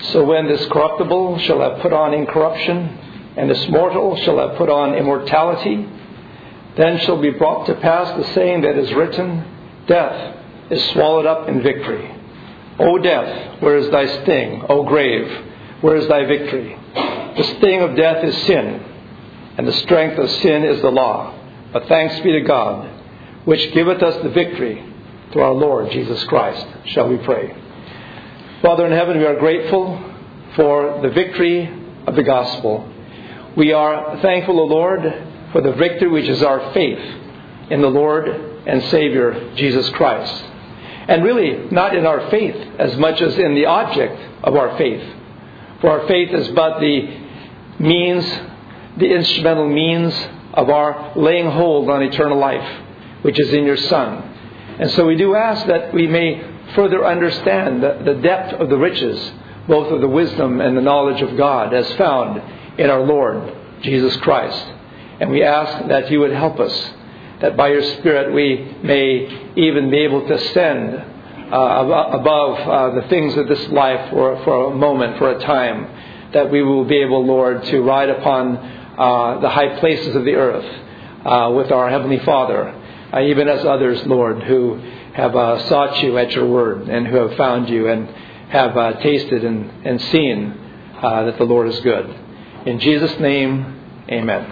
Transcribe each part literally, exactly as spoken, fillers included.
So when this corruptible shall have put on incorruption, and this mortal shall have put on immortality, then shall be brought to pass the saying that is written, Death is swallowed up in victory. O death, where is thy sting? O grave, where is thy victory? The sting of death is sin, and the strength of sin is the law. But thanks be to God, which giveth us the victory through our Lord Jesus Christ. Shall we pray? Father in heaven, we are grateful for the victory of the gospel. We are thankful, O Lord, for the victory which is our faith in the Lord and Savior, Jesus Christ. And really, not in our faith as much as in the object of our faith. For our faith is but the means, the instrumental means of our laying hold on eternal life, which is in your Son. And so we do ask that we may further understand the, the depth of the riches, both of the wisdom and the knowledge of God as found in our Lord Jesus Christ. And we ask that you would help us, that by your Spirit we may even be able to ascend uh, above uh, the things of this life for, for a moment, for a time, that we will be able, Lord, to ride upon uh, the high places of the earth uh, with our Heavenly Father, uh, even as others, Lord, who have uh, sought you at your word and who have found you and have uh, tasted and, and seen uh, that the Lord is good. In Jesus' name, amen.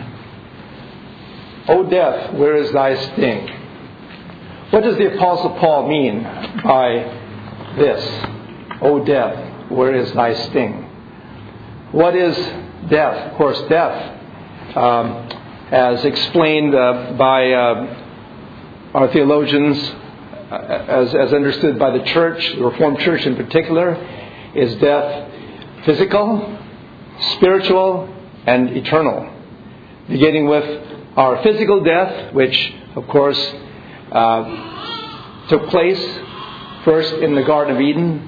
O death, where is thy sting? What does the Apostle Paul mean by this? O death, where is thy sting? What is death? Of course, death, um, as explained uh, by uh, our theologians, uh, as, as understood by the church, the Reformed Church in particular, is death physical, spiritual, and eternal. Beginning with our physical death, which, of course, uh, took place first in the Garden of Eden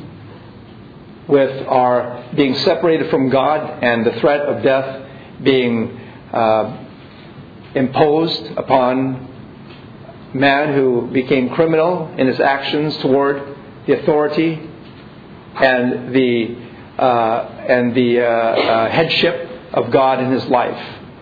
with our being separated from God and the threat of death being uh, imposed upon man who became criminal in his actions toward the authority and the uh, and the uh, uh, headship of God in his life.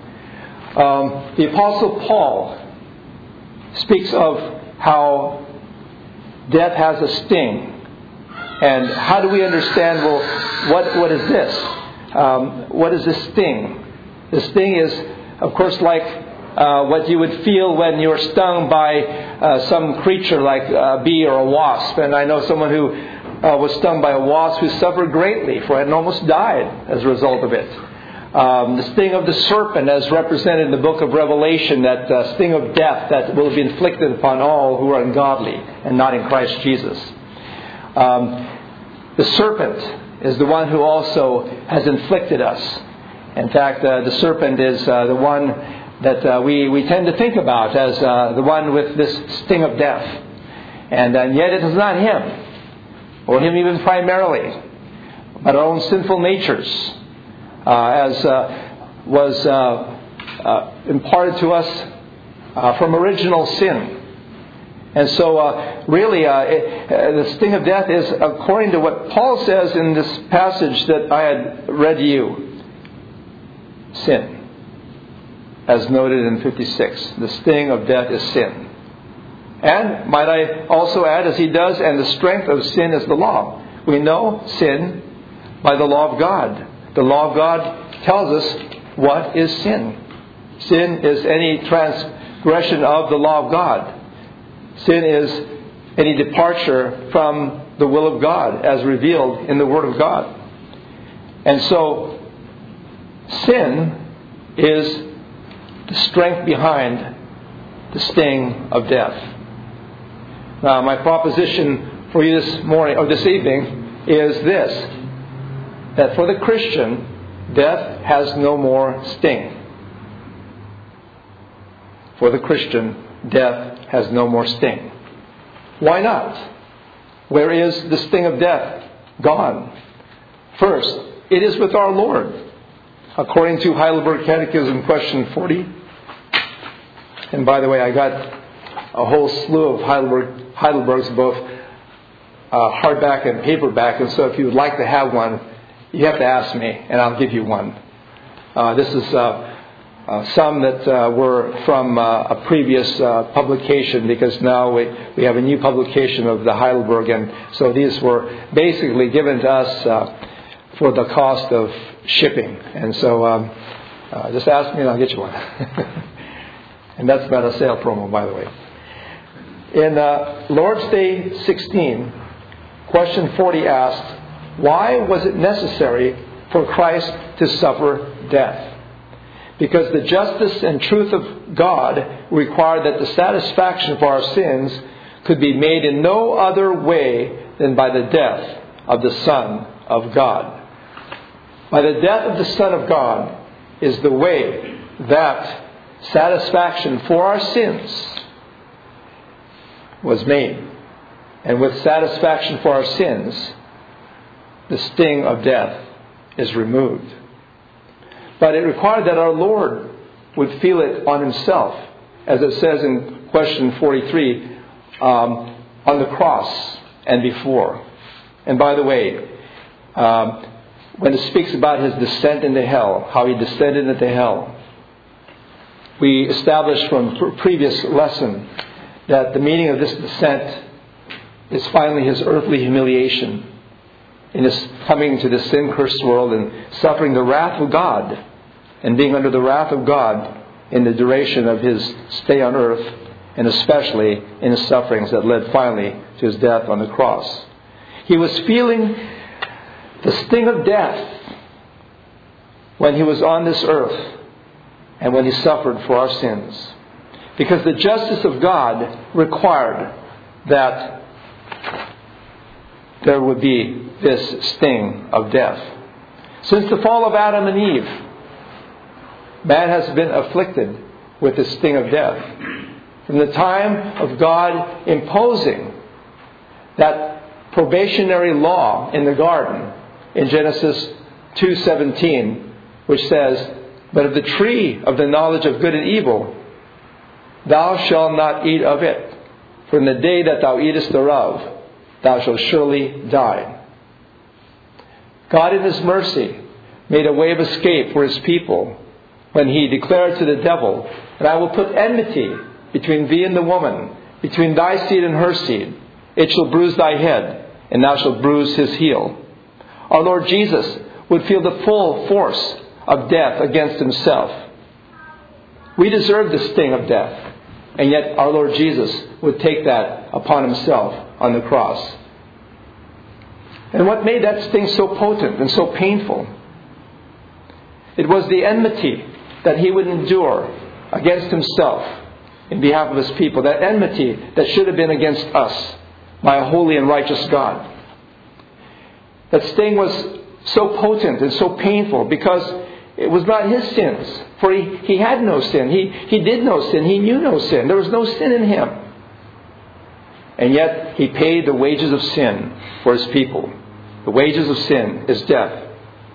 Um, the Apostle Paul speaks of how death has a sting. And how do we understand, well, what what is this? Um, what is this sting? The sting is, of course, like uh, what you would feel when you're stung by uh, some creature like a bee or a wasp. And I know someone who uh, was stung by a wasp who suffered greatly, for had almost died as a result of it. Um, the sting of the serpent, as represented in the book of Revelation, that uh, sting of death that will be inflicted upon all who are ungodly and not in Christ Jesus. Um, the serpent is the one who also has inflicted us. In fact, uh, the serpent is uh, the one that uh, we, we tend to think about as uh, the one with this sting of death. And, and yet it is not him, or him even primarily, but our own sinful natures. Uh, as uh, was uh, uh, imparted to us uh, from original sin. And so uh, really uh, it, uh, the sting of death is, according to what Paul says in this passage that I had read to you, sin. As noted in fifty-six, the sting of death is sin. And might I also add, as he does, and the strength of sin is the law. We know sin by the law of God. The law of God tells us what is sin. Sin is any transgression of the law of God. Sin is any departure from the will of God as revealed in the Word of God. And so, sin is the strength behind the sting of death. Now, my proposition for you this morning or this evening is this: that for the Christian, death has no more sting. For the Christian, death has no more sting. Why not? Where is the sting of death gone? First, it is with our Lord. According to Heidelberg Catechism, question forty. And by the way, I got a whole slew of Heidelberg, Heidelbergs, both uh, hardback and paperback. And so if you would like to have one, you have to ask me, and I'll give you one. Uh, this is uh, uh, some that uh, were from uh, a previous uh, publication, because now we, we have a new publication of the Heidelberg, and so these were basically given to us uh, for the cost of shipping. And so um, uh, just ask me and I'll get you one. And that's not a sale promo, by the way. In uh, Lord's Day sixteen, question forty asked, why was it necessary for Christ to suffer death? Because the justice and truth of God required that the satisfaction for our sins could be made in no other way than by the death of the Son of God. By the death of the Son of God is the way that satisfaction for our sins was made. And with satisfaction for our sins, the sting of death is removed. But it required that our Lord would feel it on Himself, as it says in question forty-three, um, on the cross and before. And by the way, um, when it speaks about His descent into hell, how He descended into hell, we established from a previous lesson that the meaning of this descent is finally His earthly humiliation in His coming to this sin-cursed world and suffering the wrath of God and being under the wrath of God in the duration of His stay on earth, and especially in His sufferings that led finally to His death on the cross. He was feeling the sting of death when He was on this earth and when He suffered for our sins. Because the justice of God required that there would be this sting of death. Since the fall of Adam and Eve, man has been afflicted with the sting of death. From the time of God imposing that probationary law in the garden in Genesis two seventeen, which says, "But of the tree of the knowledge of good and evil, thou shalt not eat of it, for in the day that thou eatest thereof, thou shalt surely die." God in His mercy made a way of escape for His people when He declared to the devil, "And I will put enmity between thee and the woman, between thy seed and her seed. It shall bruise thy head, and thou shalt bruise his heel." Our Lord Jesus would feel the full force of death against Himself. We deserve the sting of death, and yet our Lord Jesus would take that upon Himself on the cross. And what made that sting so potent and so painful? It was the enmity that He would endure against Himself in behalf of His people. That enmity that should have been against us by a holy and righteous God. That sting was so potent and so painful because it was not His sins. For He, he had no sin. He, he did no sin. He knew no sin. There was no sin in Him. And yet He paid the wages of sin for His people. The wages of sin is death.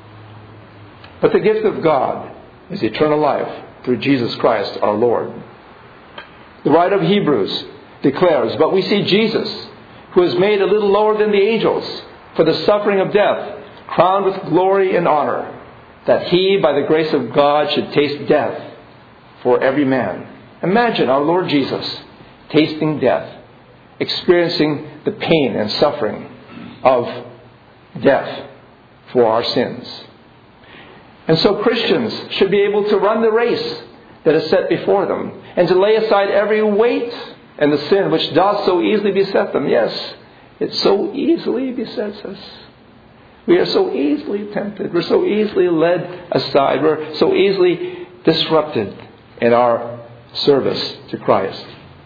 But the gift of God is eternal life through Jesus Christ our Lord. The writer of Hebrews declares, "But we see Jesus, who is made a little lower than the angels for the suffering of death, crowned with glory and honor, that He, by the grace of God, should taste death for every man." Imagine our Lord Jesus tasting death, experiencing the pain and suffering of death for our sins. And so Christians should be able to run the race that is set before them, and to lay aside every weight and the sin which does so easily beset them. Yes, it so easily besets us. We are so easily tempted. We're so easily led aside. We're so easily disrupted in our service to Christ.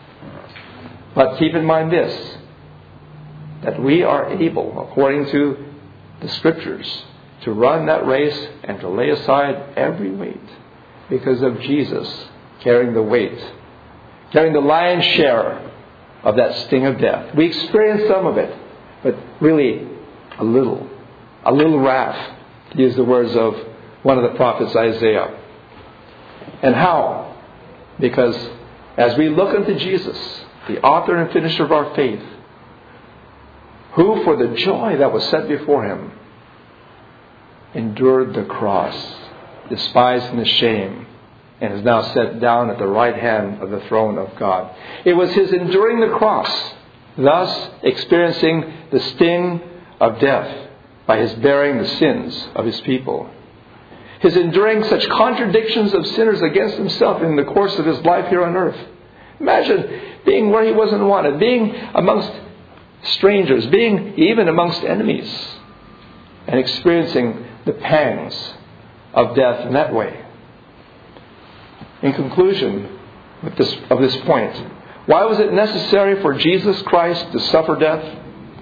But keep in mind this, that we are able, according to the Scriptures, to run that race and to lay aside every weight because of Jesus carrying the weight, carrying the lion's share of that sting of death. We experience some of it, but really a little. A little wrath, to use the words of one of the prophets, Isaiah. And how? Because as we look unto Jesus, the author and finisher of our faith, who for the joy that was set before Him endured the cross, despising the shame, and is now set down at the right hand of the throne of God. It was His enduring the cross, thus experiencing the sting of death by His bearing the sins of His people. His enduring such contradictions of sinners against Himself in the course of His life here on earth. Imagine being where He wasn't wanted, being amongst strangers, being even amongst enemies, and experiencing the pangs of death in that way. In conclusion with this, of this point, why was it necessary for Jesus Christ to suffer death?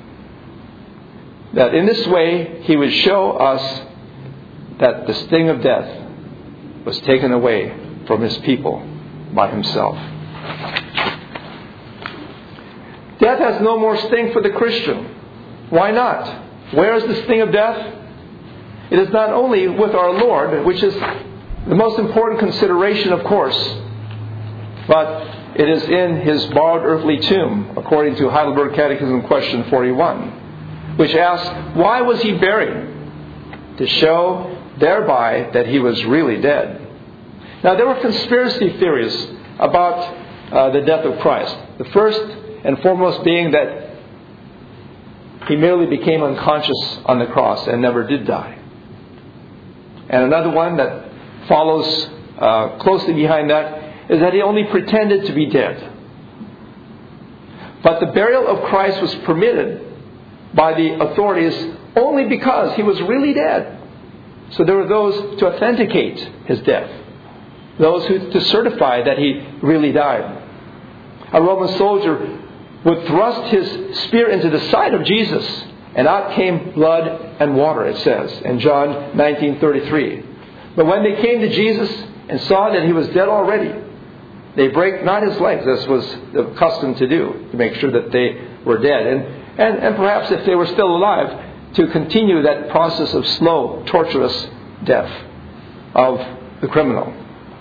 That in this way He would show us that the sting of death was taken away from His people by Himself. Death has no more sting for the Christian. Why not? Where is the sting of death? It is not only with our Lord, which is the most important consideration, of course, but it is in His borrowed earthly tomb, according to Heidelberg Catechism question forty-one, which asks, why was He buried? To show thereby that He was really dead. Now, there were conspiracy theories about uh, the death of Christ. The first and foremost being that He merely became unconscious on the cross and never did die. And another one that follows uh, closely behind that is that He only pretended to be dead. But the burial of Christ was permitted by the authorities only because He was really dead. So there were those to authenticate His death, those who to certify that He really died. A Roman soldier would thrust his spear into the side of Jesus, and out came blood and water, it says in John nineteen thirty-three. But when they came to Jesus and saw that He was dead already, they brake not His legs, as was the custom to do, to make sure that they were dead. And, and, and perhaps if they were still alive, to continue that process of slow, torturous death of the criminal.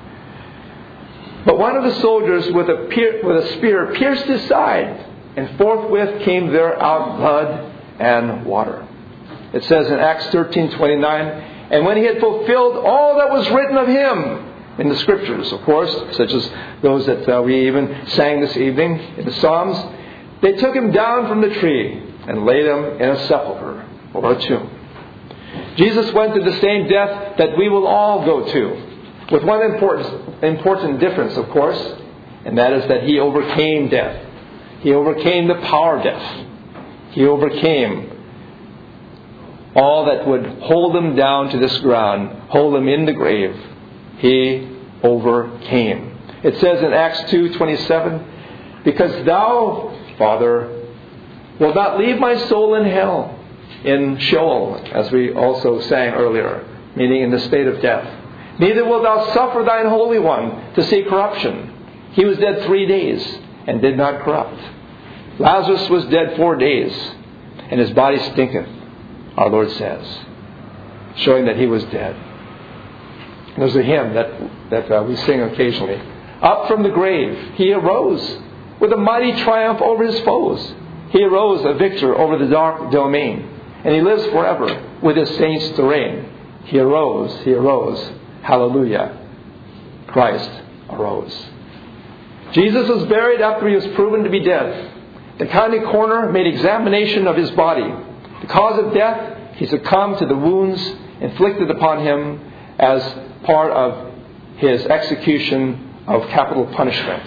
But one of the soldiers with a, pier, with a spear pierced His side, and forthwith came there out blood and water. It says in Acts thirteen twenty-nine, and when He had fulfilled all that was written of Him in the Scriptures, of course, such as those that uh, we even sang this evening in the Psalms, they took Him down from the tree and laid Him in a sepulchre or a tomb. Jesus went to the same death that we will all go to, with one important, important difference, of course, and that is that He overcame death. He overcame the power of death. He overcame all that would hold Him down to this ground, hold Him in the grave. He overcame. It says in Acts two twenty-seven, because Thou, Father, wilt not leave my soul in hell, in Sheol, as we also sang earlier, meaning in the state of death. Neither wilt Thou suffer Thine Holy One to see corruption. He was dead three days and did not corrupt. Lazarus was dead four days, and his body stinketh, our Lord says, showing that he was dead. And there's a hymn that, that uh, we sing occasionally. Up from the grave, He arose with a mighty triumph over His foes. He arose a victor over the dark domain, and He lives forever with His saints to reign. He arose, He arose. Hallelujah. Christ arose. Jesus was buried after He was proven to be dead. The county coroner made examination of His body. The cause of death, He succumbed to the wounds inflicted upon Him as part of His execution of capital punishment.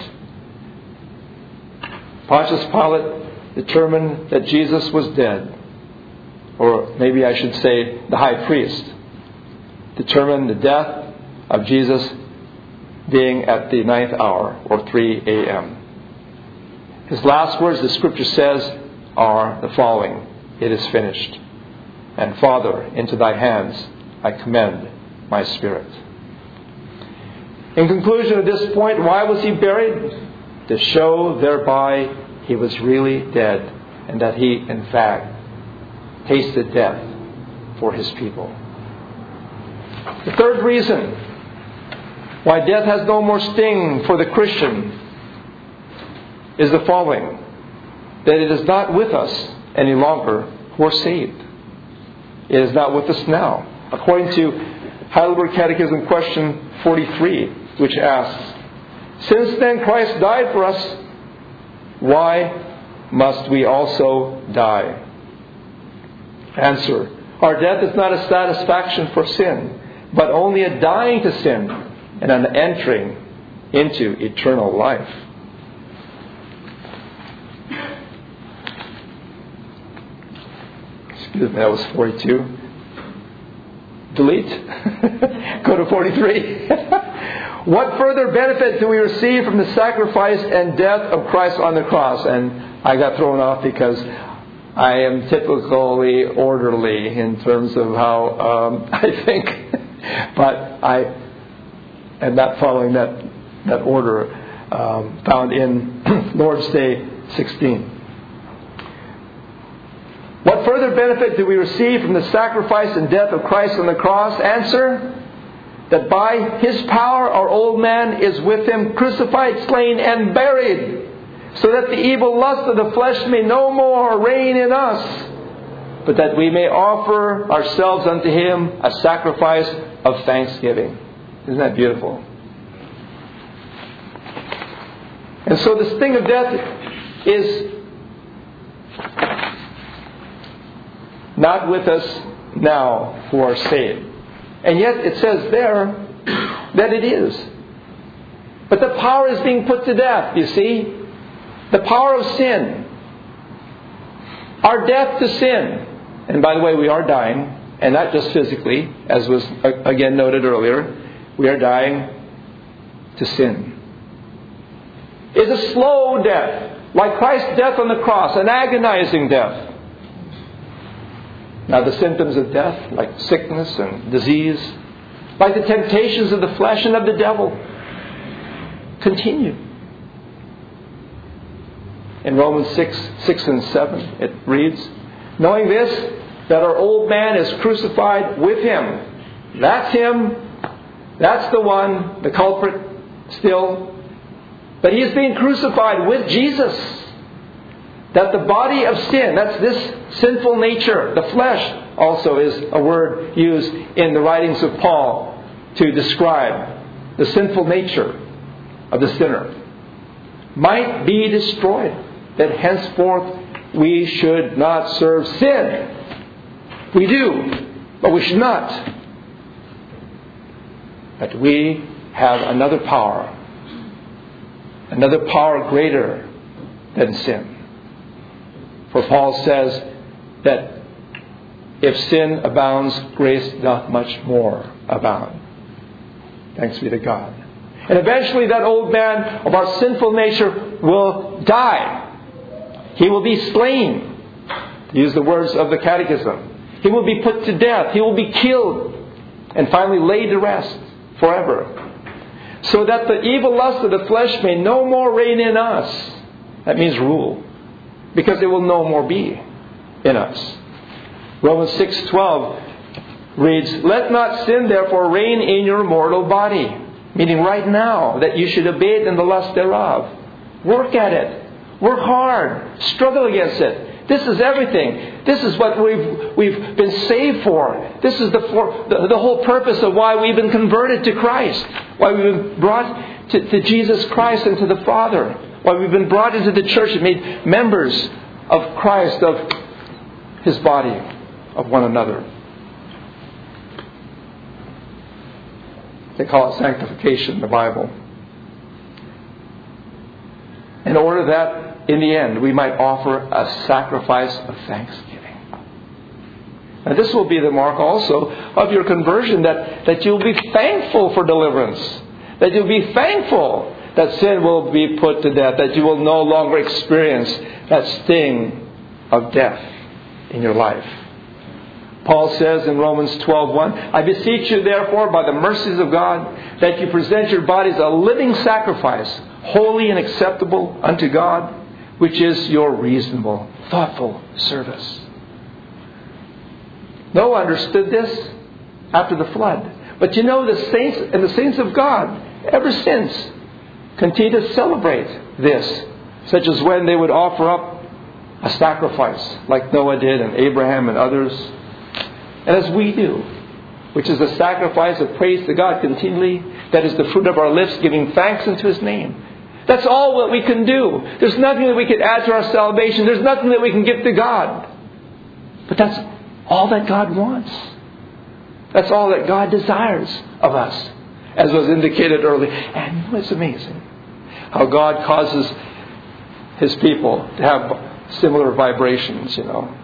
Pontius Pilate determined that Jesus was dead. Or maybe I should say the high priest determined the death of Jesus being at the ninth hour, or three a.m. His last words, the Scripture says, are the following: It is finished. And Father, into Thy hands I commend my spirit. In conclusion of this point, why was He buried? To show thereby He was really dead, and that He, in fact, tasted death for His people. The third reason why death has no more sting for the Christian is the following: that it is not with us any longer who are saved. It is not with us now. according to Heidelberg Catechism question forty-three, which asks, "Since then Christ died for us, why must we also die?" Answer: our death is not a satisfaction for sin, but only a dying to sin and an entering into eternal life. Excuse me, that was forty-two. Delete. Go to forty-three. What further benefit do we receive from the sacrifice and death of Christ on the cross? And I got thrown off because I am typically orderly in terms of how um, I think, but I am not following that that order um, found in Lord's Day sixteen. What further benefit do we receive from the sacrifice and death of Christ on the cross? Answer: that by His power our old man is with Him crucified, slain, and buried, so that the evil lust of the flesh may no more reign in us, but that we may offer ourselves unto Him a sacrifice of thanksgiving. Isn't that beautiful? And so the sting of death is not with us now who are saved. And yet it says there that it is. But the power is being put to death, you see. The power of sin. Our death to sin. And by the way, we are dying. And not just physically, as was again noted earlier. We are dying to sin. Is a slow death. Like Christ's death on the cross. An agonizing death. Now the symptoms of death, like sickness and disease, like the temptations of the flesh and of the devil, continue. In Romans six, six and seven, it reads, "Knowing this, that our old man is crucified with Him." That's Him. That's the one, the culprit still. But He is being crucified with Jesus. That the body of sin, that's this sinful nature, the flesh also is a word used in the writings of Paul to describe the sinful nature of the sinner, might be destroyed. That henceforth we should not serve sin. We do, but we should not. That we have another power, another power greater than sin. For Paul says that if sin abounds, grace doth much more abound. Thanks be to God. And eventually that old man of our sinful nature will die. He will be slain. To use the words of the Catechism. He will be put to death. He will be killed. And finally laid to rest forever. So that the evil lust of the flesh may no more reign in us. That means rule. Because it will no more be in us. Romans six twelve reads, "Let not sin therefore reign in your mortal body." Meaning right now, that you should obey it in the lust thereof. Work at it. Work hard. Struggle against it. This is everything. This is what we've we've been saved for. This is the, for, the the whole purpose of why we've been converted to Christ. Why we've been brought to, to Jesus Christ and to the Father. Why we've been brought into the church and made members of Christ, of His body, of one another. They call it sanctification in the Bible. In order that, in the end, we might offer a sacrifice of thanksgiving. And this will be the mark also of your conversion, that, that you'll be thankful for deliverance. That you'll be thankful that sin will be put to death. That you will no longer experience that sting of death in your life. Paul says in Romans twelve one, "I beseech you therefore by the mercies of God that you present your bodies a living sacrifice, holy and acceptable unto God, which is your reasonable, thoughtful service." Noah understood this after the flood. But you know, the saints and the saints of God, ever since, continue to celebrate this, such as when they would offer up a sacrifice, like Noah did and Abraham and others. And as we do, which is a sacrifice of praise to God continually. That is the fruit of our lips, giving thanks unto His name. That's all that we can do. There's nothing that we can add to our salvation. There's nothing that we can give to God. But that's all that God wants. That's all that God desires of us, as was indicated earlier. And it's amazing how God causes His people to have similar vibrations, you know.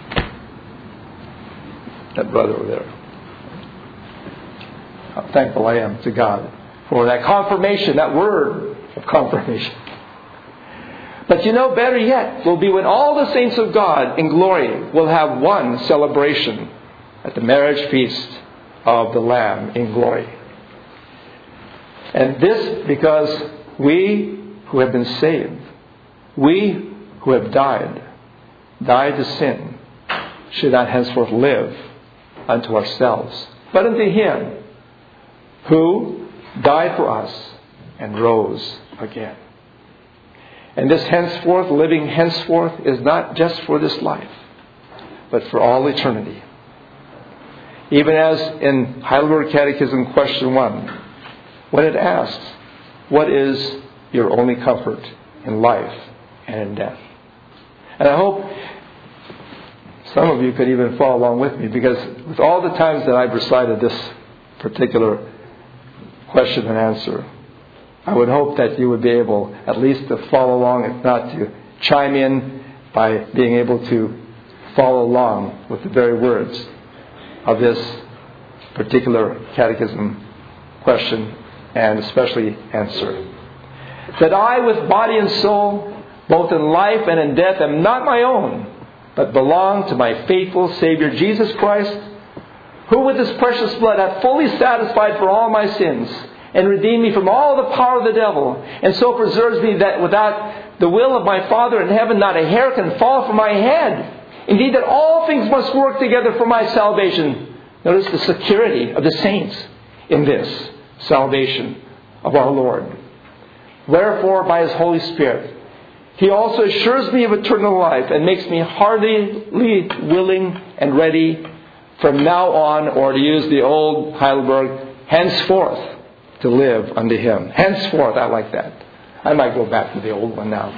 That brother over there. How thankful I am to God for that confirmation, that word of confirmation. But you know, better yet will be when all the saints of God in glory will have one celebration at the marriage feast of the Lamb in glory. And this because we who have been saved, we who have died, died to sin, should not henceforth live unto ourselves, but unto Him who died for us and rose again. And this henceforth, living henceforth, is not just for this life, but for all eternity. Even as in Heidelberg Catechism question one, when it asks, what is your only comfort in life and in death? And I hope some of you could even follow along with me, because with all the times that I've recited this particular question and answer, I would hope that you would be able at least to follow along, if not to chime in by being able to follow along with the very words of this particular catechism question and especially answer. That I with body and soul, both in life and in death, am not my own, but belong to my faithful Savior Jesus Christ, who with His precious blood hath fully satisfied for all my sins, and redeemed me from all the power of the devil, and so preserves me that without the will of my Father in heaven not a hair can fall from my head. Indeed, that all things must work together for my salvation. Notice the security of the saints in this salvation of our Lord. Wherefore, by His Holy Spirit, He also assures me of eternal life and makes me heartily willing and ready from now on, or to use the old Heidelberg, henceforth, to live unto Him. Henceforth, I like that. I might go back to the old one now.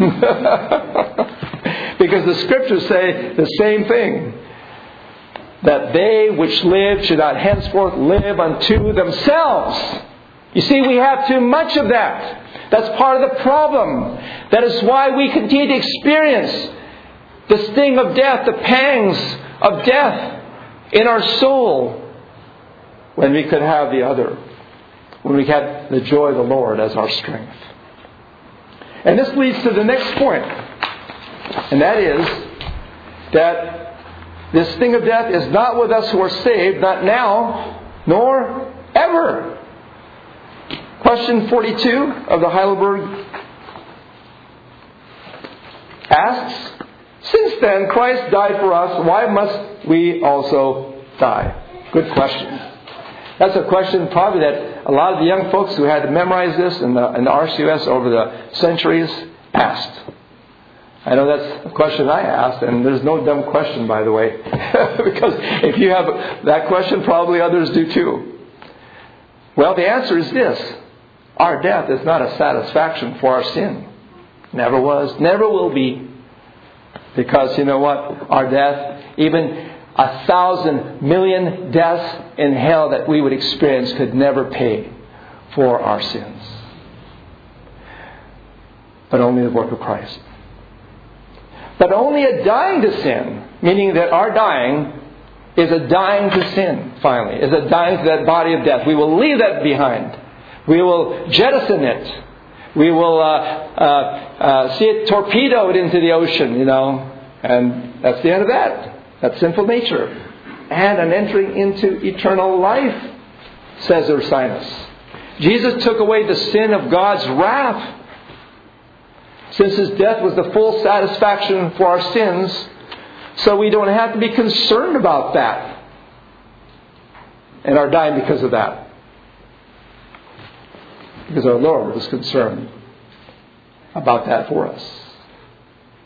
Because the Scriptures say the same thing. That they which live should not henceforth live unto themselves. You see, we have too much of that. That's part of the problem. That is why we continue to experience the sting of death, the pangs of death in our soul, when we could have the other. When we had the joy of the Lord as our strength. And this leads to the next point. And that is that this sting of death is not with us who are saved, not now, nor ever. Question forty-two of the Heidelberg asks, since then Christ died for us, why must we also die? Good question. That's a question probably that a lot of the young folks who had to memorize this in the, in the R C U S over the centuries asked. I know that's a question I asked, and there's no dumb question, by the way. Because if you have that question, probably others do too. Well, the answer is this. Our death is not a satisfaction for our sin. Never was, never will be. Because you know what? Our death, even a thousand million deaths in hell that we would experience, could never pay for our sins. But only the work of Christ. But only a dying to sin, meaning that our dying is a dying to sin, finally, is a dying to that body of death. We will leave that behind. We will jettison it. We will uh, uh, uh, see it torpedoed into the ocean, you know, and that's the end of that. That's sinful nature. And an entering into eternal life, says Ursinus. Jesus took away the sin of God's wrath. Since His death was the full satisfaction for our sins, so we don't have to be concerned about that. And are dying because of that. Because our Lord was concerned about that for us.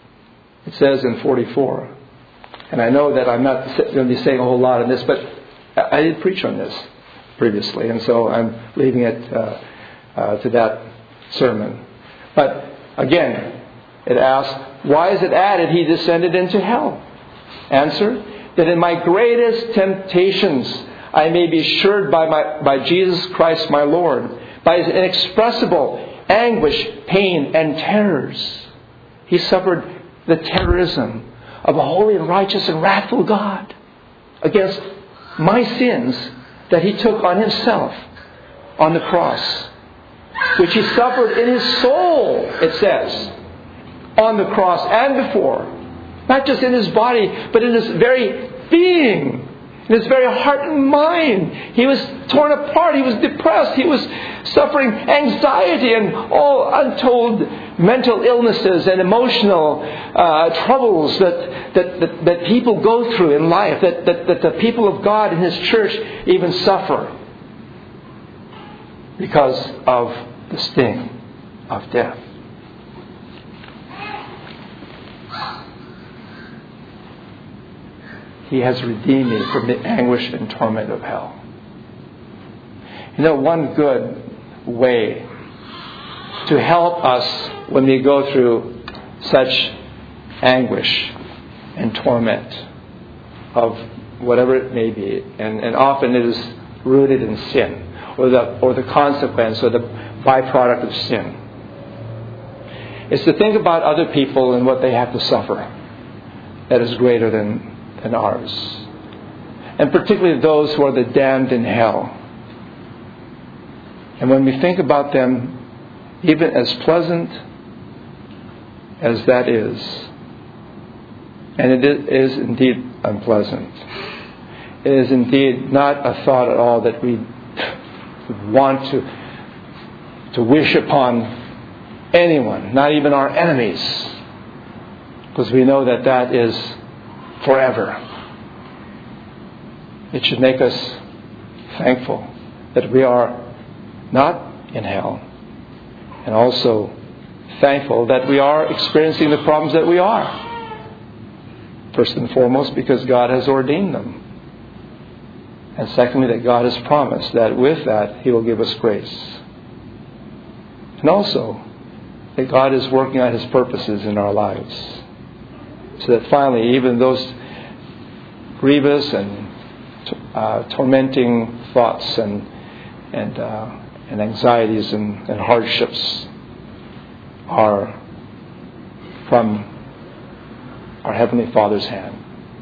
It says in forty-four, and I know that I'm not going to be saying a whole lot on this, but I did preach on this previously, and so I'm leaving it uh, uh, to that sermon. But again, it asks, why is it added he descended into hell? Answer, that in my greatest temptations I may be assured by, my, by Jesus Christ my Lord, by His inexpressible anguish, pain, and terrors. He suffered the terrorism of a holy and righteous and wrathful God against my sins that He took on Himself on the cross, which He suffered in His soul, it says, on the cross and before. Not just in His body, but in His very being, in His very heart and mind. He was torn apart. He was depressed. He was suffering anxiety and all untold mental illnesses and emotional uh, troubles that, that, that, that people go through in life, that, that, that the people of God in His church even suffer because of the sting of death. He has redeemed me from the anguish and torment of hell. You know, one good way to help us when we go through such anguish and torment of whatever it may be, and, and often it is rooted in sin, or the or the consequence or the byproduct of sin, is to think about other people and what they have to suffer that is greater than than ours. And particularly those who are the damned in hell. And when we think about them, even as pleasant as that is, and it is indeed unpleasant, it is indeed not a thought at all that we want to, to wish upon anyone, not even our enemies, because we know that that is forever. It should make us thankful that we are not in hell, and also thankful that we are experiencing the problems that we are. First and foremost, because God has ordained them. And secondly, that God has promised that with that He will give us grace. And also, that God is working out His purposes in our lives. So that finally, even those grievous and uh, tormenting thoughts and and uh, and anxieties and, and hardships are from our Heavenly Father's hand.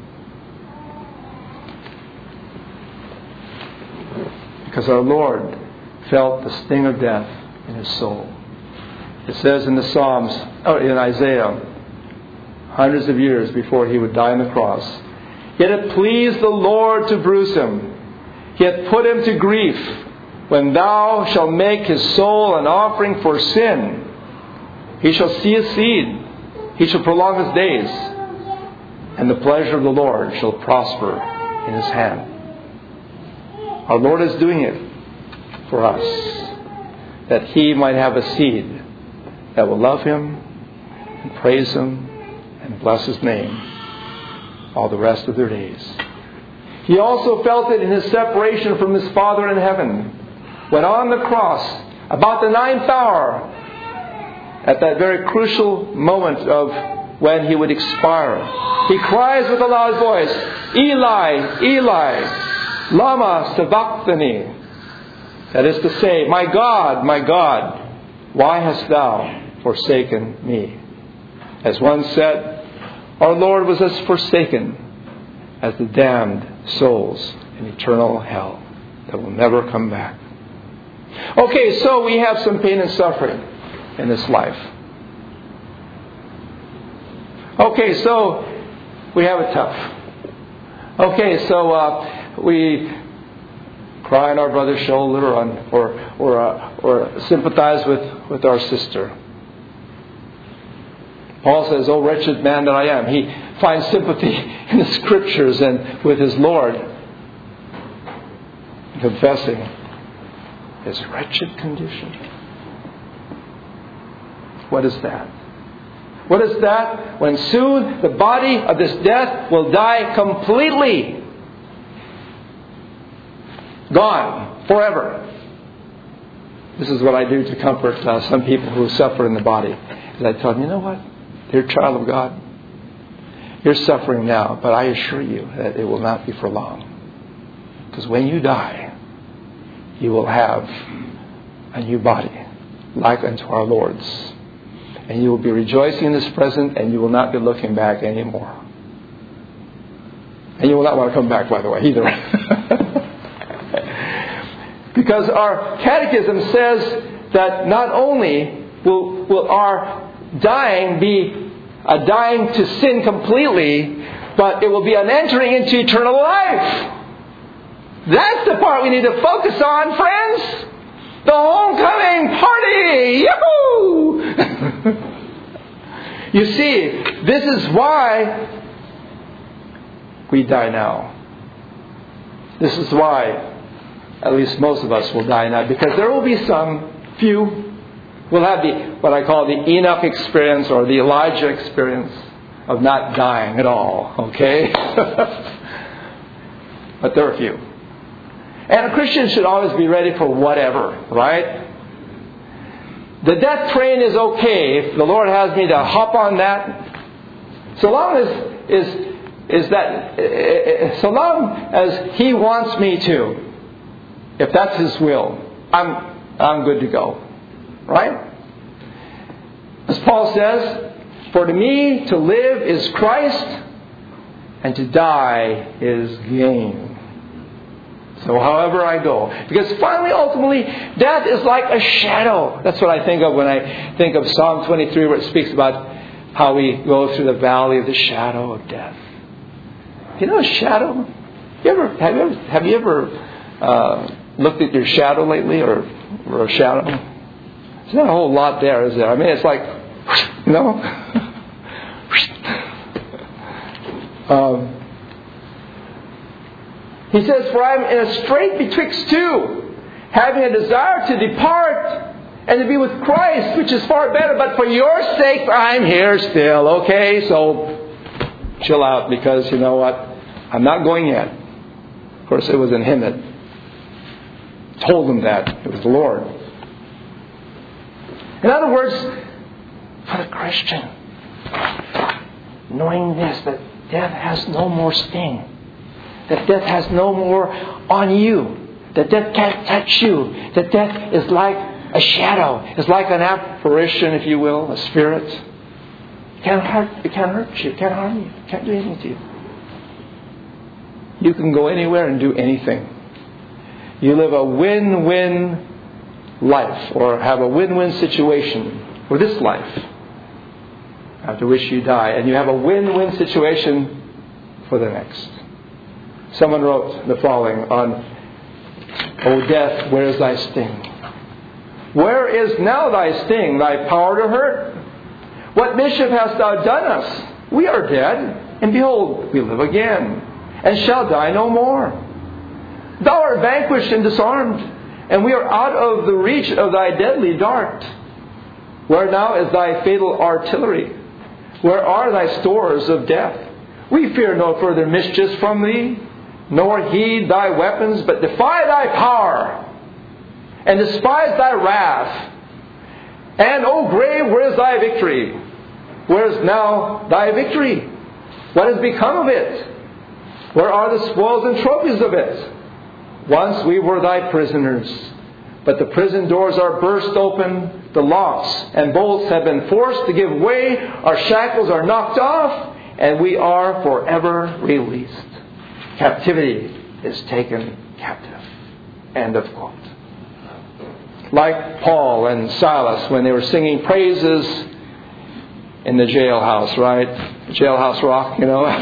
Because our Lord felt the sting of death in His soul. It says in the Psalms, or in Isaiah, hundreds of years before He would die on the cross, yet it pleased the Lord to bruise Him. He hath put Him to grief. When thou shalt make His soul an offering for sin, He shall see His seed. He shall prolong His days. And the pleasure of the Lord shall prosper in His hand. Our Lord is doing it for us, that He might have a seed that will love Him and praise Him and bless His name all the rest of their days. He also felt it in His separation from His Father in heaven, when on the cross, about the ninth hour, at that very crucial moment of when He would expire, He cries with a loud voice, Eli, Eli, lama sabachthani. That is to say, my God, my God, why hast Thou forsaken me? As one said, our Lord was as forsaken as the damned souls in eternal hell that will never come back. Okay, so we have some pain and suffering in this life. Okay, so we have it tough. Okay, so uh, we cry on our brother's shoulder or or or, uh, or sympathize with, with our sister. Paul says, "O wretched man that I am." He finds sympathy in the Scriptures and with his Lord, confessing his wretched condition. What is that? What is that? When soon the body of this death will die completely. Gone. Forever. This is what I do to comfort uh, some people who suffer in the body. Is I tell them, you know what? You're a child of God. You're suffering now, but I assure you that it will not be for long. Because when you die, you will have a new body, like unto our Lord's. And you will be rejoicing in this present, and you will not be looking back anymore. And you will not want to come back, by the way, either. Because our catechism says that not only will, will our dying be a dying to sin completely, but it will be an entering into eternal life. That's the part we need to focus on, friends. The homecoming party! Yahoo! You see, this is why we die now. This is why at least most of us will die now. Because there will be some few will have the what I call the Enoch experience or the Elijah experience of not dying at all. Okay? But there are few. And a Christian should always be ready for whatever, right? The death train is okay if the Lord has me to hop on that. So long as is is that so long as He wants me to, if that's His will, I'm I'm good to go, right? As Paul says, "For to me to live is Christ, and to die is gain." So however I go. Because finally, ultimately, death is like a shadow. That's what I think of when I think of Psalm twenty-three, where it speaks about how we go through the valley of the shadow of death. You know a shadow? You ever, have you ever, have you ever uh, looked at your shadow lately, or, or a shadow? There's not a whole lot there, is there? I mean, it's like, you know? um, He says, "For I am in a strait betwixt two, having a desire to depart and to be with Christ, which is far better. But for your sake, I'm here still." Okay, so chill out, because you know what? I'm not going yet. Of course, it wasn't him that told him that. It was the Lord. In other words, for the Christian, knowing this, that death has no more sting. That death has no more on you. That death can't touch you. That death is like a shadow. It's like an apparition, if you will, a spirit. It can't hurt, it can't hurt you. It can't harm you. It can't do anything to you. You can go anywhere and do anything. You live a win-win life, or have a win-win situation for this life, after which you die. And you have a win-win situation for the next. Someone wrote the following on, "O death, where is thy sting? Where is now thy sting, thy power to hurt? What mischief hast thou done us? We are dead, and behold, we live again, and shall die no more. Thou art vanquished and disarmed, and we are out of the reach of thy deadly dart. Where now is thy fatal artillery? Where are thy stores of death? We fear no further mischiefs from thee, nor heed thy weapons, but defy thy power, and despise thy wrath. And, O grave, where is thy victory? Where is now thy victory? What has become of it? Where are the spoils and trophies of it? Once we were thy prisoners, but the prison doors are burst open, the locks and bolts have been forced to give way, our shackles are knocked off, and we are forever released. Captivity is taken captive." End of quote. Like Paul and Silas when they were singing praises in the jailhouse, right? Jailhouse rock, you know.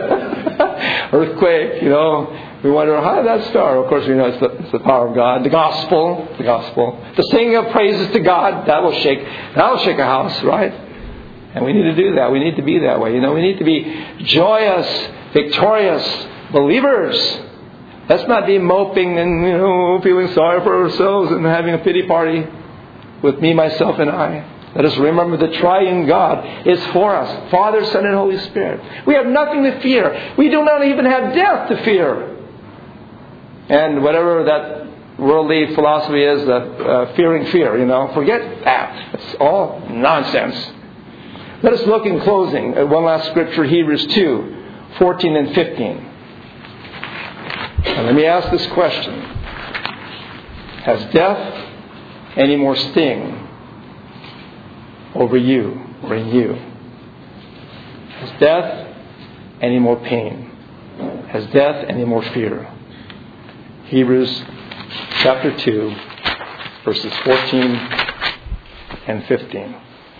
Earthquake, you know. We wonder, how did that start? Of course, we know it's the, it's the power of God. The gospel, the gospel. The singing of praises to God, that will shake, that will shake a house, right? And we need to do that. We need to be that way. You know, we need to be joyous, victorious believers. Let's not be moping and, you know, feeling sorry for ourselves and having a pity party with me, myself, and I. Let us remember the triune God is for us. Father, Son, and Holy Spirit. We have nothing to fear. We do not even have death to fear. And whatever that worldly philosophy is, the uh, fearing fear, you know, forget that. It's all nonsense. Let us look in closing at one last scripture, Hebrews two, fourteen and fifteen. And let me ask this question. Has death any more sting over you or in you? Has death any more pain? Has death any more fear? Hebrews chapter two, verses fourteen and fifteen.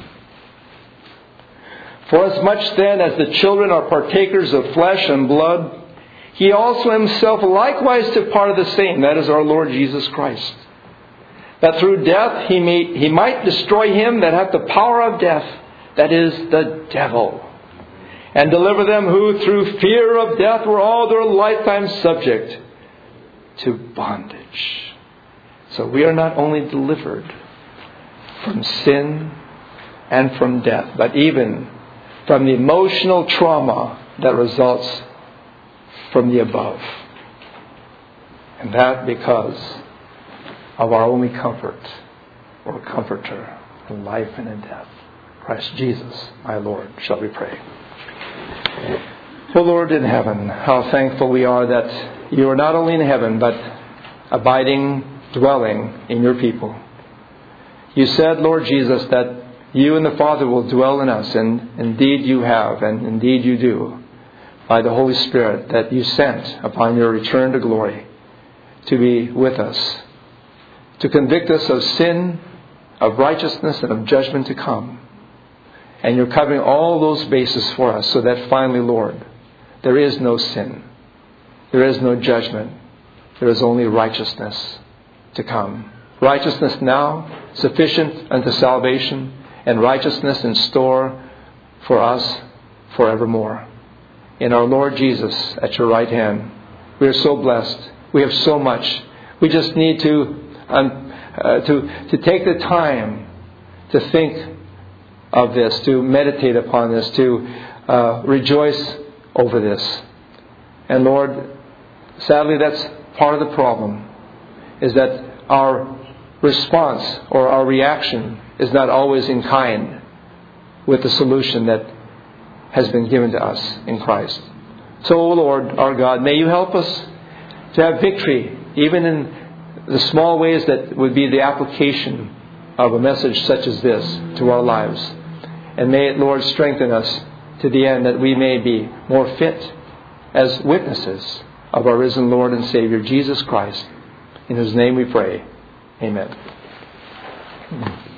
For as much then as the children are partakers of flesh and blood, He also Himself likewise took part of the same, that is our Lord Jesus Christ, that through death He may, He might destroy him that hath the power of death, that is, the devil, and deliver them who through fear of death were all their lifetime subject to bondage. So we are not only delivered from sin and from death, but even from the emotional trauma that results from the above. And that because of our only comfort or comforter in life and in death, Christ Jesus, my Lord. Shall we pray? O Lord in heaven, how thankful we are that You are not only in heaven, but abiding, dwelling in Your people. You said, Lord Jesus, that You and the Father will dwell in us, and indeed You have, and indeed You do, by the Holy Spirit that You sent upon Your return to glory to be with us, to convict us of sin, of righteousness, and of judgment to come. And You're covering all those bases for us so that finally, Lord, there is no sin. There is no judgment. There is only righteousness to come. Righteousness now, sufficient unto salvation, and righteousness in store for us forevermore. In our Lord Jesus at Your right hand, we are so blessed. We have so much. We just need to, um, uh, to, to take the time to think of this, to meditate upon this, to uh, rejoice over this. And Lord, sadly that's part of the problem, is that our response or our reaction is not always in kind with the solution that has been given to us in Christ. So, O Lord, our God, may You help us to have victory, even in the small ways that would be the application of a message such as this to our lives. And may it, Lord, strengthen us to the end that we may be more fit as witnesses of our risen Lord and Savior, Jesus Christ, in whose name we pray. Amen.